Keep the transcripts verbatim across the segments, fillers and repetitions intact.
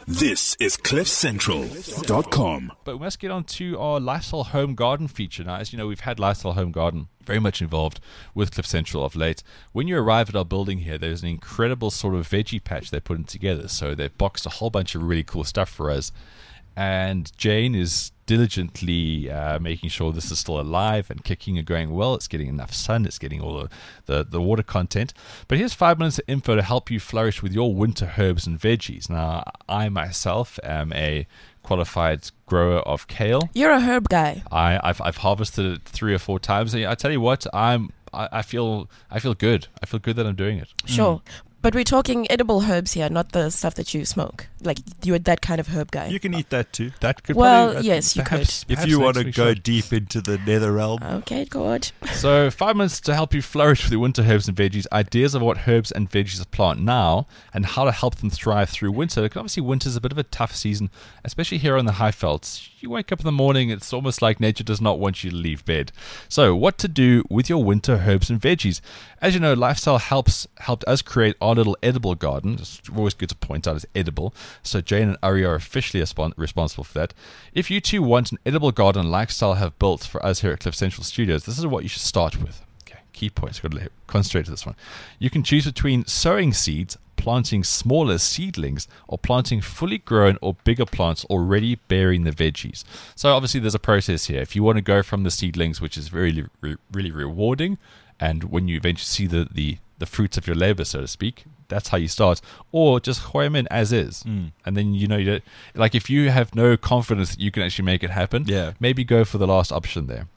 This is cliff central dot com. But we must get on to our Lifestyle Home Garden feature. Now, as you know, we've had Lifestyle Home Garden very much involved with Cliff Central of late. When you arrive at our building here, there's an incredible sort of veggie patch they're putting together. So they've boxed a whole bunch of really cool stuff for us. And Jane is diligently uh, making sure this is still alive and kicking and going well. It's getting enough sun. It's getting all the, the, the water content. But here's five minutes of info to help you flourish with your winter herbs and veggies. Now, I myself am a qualified grower of kale. You're a herb guy. I, I've I've harvested it three or four times. And I tell you what, I'm I, I feel I feel good. I feel good that I'm doing it. Sure. Mm. But we're talking edible herbs here, not the stuff that you smoke. Like, you're that kind of herb guy. You can eat that too. That could well, probably, yes, you perhaps, could. If you want to go deep into the nether realm. Okay, God. So, five minutes to help you flourish with your winter herbs and veggies. Ideas of what herbs and veggies to plant now and how to help them thrive through winter. Because obviously, winter's a bit of a tough season, especially here on the Highvelds. You wake up in the morning, it's almost like nature does not want you to leave bed. So, what to do with your winter herbs and veggies? As you know, Lifestyle helps helped us create our little edible garden. It's always good to point out it's edible. So Jane and Ari are officially responsible for that. If you too want an edible garden Lifestyle have built for us here at Cliff Central Studios, this is what you should start with. Okay, key points. I've got to concentrate to this one. You can choose between sowing seeds, planting smaller seedlings, or planting fully grown or bigger plants already bearing the veggies. So obviously there's a process here. If you want to go from the seedlings, which is really, really rewarding, and when you eventually see the, the, the fruits of your labor, so to speak, that's how you start. Or just hoy them in as is. Mm. And then, you know, you don't, like if you have no confidence that you can actually make it happen, yeah. maybe go for the last option there.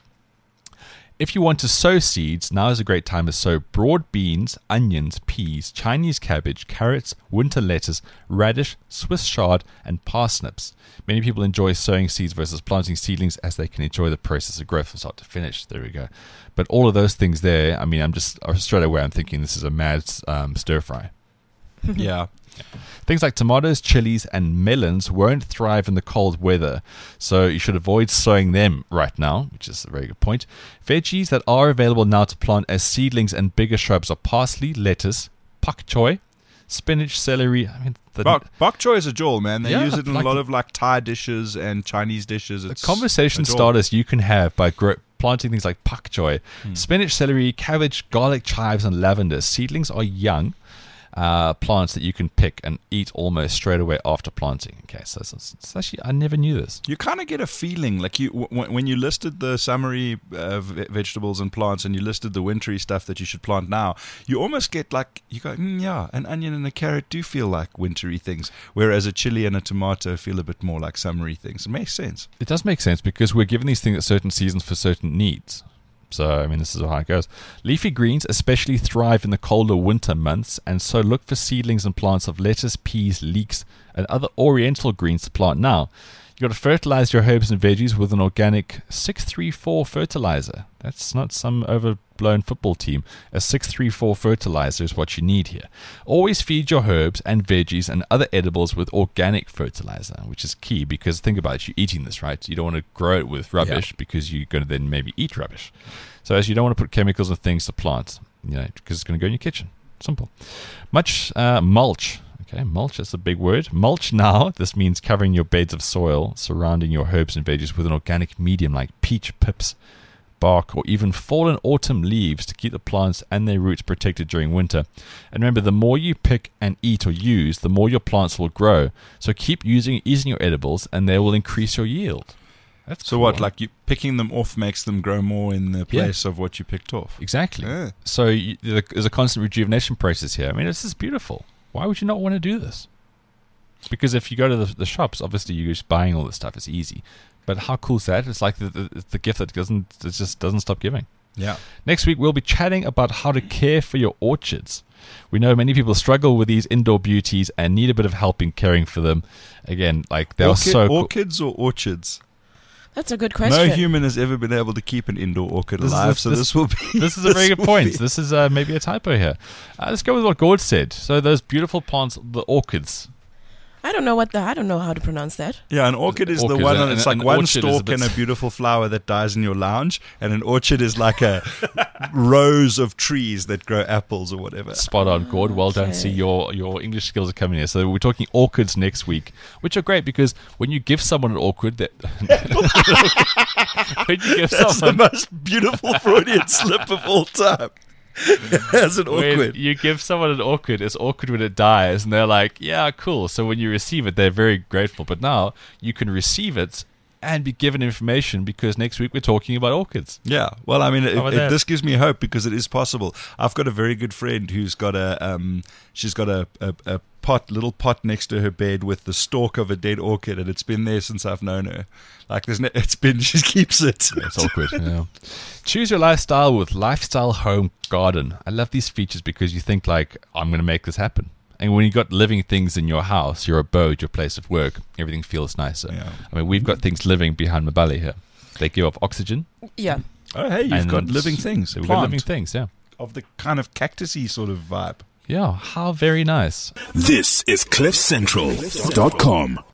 If you want to sow seeds, now is a great time to sow broad beans, onions, peas, Chinese cabbage, carrots, winter lettuce, radish, Swiss chard, and parsnips. Many people enjoy sowing seeds versus planting seedlings as they can enjoy the process of growth from start to finish. There we go. But all of those things there, I mean, I'm just straight away I'm thinking this is a mad um, stir fry. Yeah. Things like tomatoes, chilies, and melons won't thrive in the cold weather, so you should avoid sowing them right now, which is a very good point. Veggies that are available now to plant as seedlings and bigger shrubs are parsley, lettuce, pak choy, spinach, celery. I mean, the bok, bok choy is a jewel, man. They yeah, use it in like a lot of like Thai dishes and Chinese dishes. It's the conversation starters you can have by grow, planting things like pak choy, hmm. spinach, celery, cabbage, garlic, chives, and lavender. Seedlings are young uh, plants that you can pick and eat almost straight away after planting. Okay, so it's, it's actually, I never knew this. You kind of get a feeling like you w- when you listed the summery uh, v- vegetables and plants, and you listed the wintry stuff that you should plant now. You almost get like you go, mm, yeah, an onion and a carrot do feel like wintry things, whereas a chili and a tomato feel a bit more like summery things. It makes sense. It does make sense because we're given these things at certain seasons for certain needs. So, I mean, this is how it goes. Leafy greens especially thrive in the colder winter months, and so look for seedlings and plants of lettuce, peas, leeks, and other oriental greens to plant now. You've got to fertilize your herbs and veggies with an organic six three four fertilizer. That's not some overblown football team. A six three four fertilizer is what you need here. Always feed your herbs and veggies and other edibles with organic fertilizer, which is key because think about it, you're eating this, right? You don't want to grow it with rubbish yeah. because you're going to then maybe eat rubbish. So as you don't want to put chemicals and things to plant, you know, because it's going to go in your kitchen. Simple. Much uh, mulch. Okay, mulch, that's a big word. Mulch now, this means covering your beds of soil surrounding your herbs and veggies with an organic medium like peach pips, bark, or even fallen autumn leaves to keep the plants and their roots protected during winter. And remember, the more you pick and eat or use, the more your plants will grow. So keep using using your edibles and they will increase your yield. That's so cool. What, like you picking them off makes them grow more in the place yeah. of what you picked off? Exactly. Yeah. So you, there's a constant rejuvenation process here. I mean, this is beautiful. Why would you not want to do this? Because if you go to the, the shops, obviously you're just buying all this stuff. It's easy. But how cool is that? It's like the, the, the gift that doesn't it just doesn't stop giving. Yeah. Next week, we'll be chatting about how to care for your orchards. We know many people struggle with these indoor beauties and need a bit of help in caring for them. Again, like they Orchid, are so cool. Orchids or orchards? That's a good question. No human has ever been able to keep an indoor orchid this alive, a, so this, this will be... This is a very good point. Be. This is uh, maybe a typo here. Uh, let's go with what Gord said. So those beautiful plants, the orchids. I don't know what the I don't know how to pronounce that. Yeah, an orchid is Orchid, the one, and- and it's and like an one orchid is a stalk bit- and a beautiful flower that dies in your lounge, and an orchard is like a rows of trees that grow apples or whatever. Spot on, Gord. Well done. Okay. See, your your English skills are coming here. So we're talking orchids next week, which are great because when you give someone an orchid, that when you give That's the someone most beautiful Freudian slip of all time. As an when orchid. you give someone an orchid, it's awkward when it dies, and they're like, "Yeah, cool." So when you receive it, they're very grateful. But now you can receive it and be given information because next week we're talking about orchids. Yeah, well, I mean, it, How about it, that? this gives me hope because it is possible. I've got a very good friend who's got a, um, she's got a, a, a pot, little pot next to her bed with the stalk of a dead orchid, and it's been there since I've known her. Like, there's no, it's been, she keeps it. It's awkward. Yeah. Choose your lifestyle with Lifestyle Home Garden. I love these features because you think like, I'm going to make this happen. And when you've got living things in your house, your abode, your place of work, everything feels nicer. Yeah. I mean, we've got things living behind my belly here. They give off oxygen. Yeah. Oh, hey, you've and got living things. We've got Plant living things, yeah. of the kind of cactusy sort of vibe. Yeah, how very nice. This is cliff central dot com.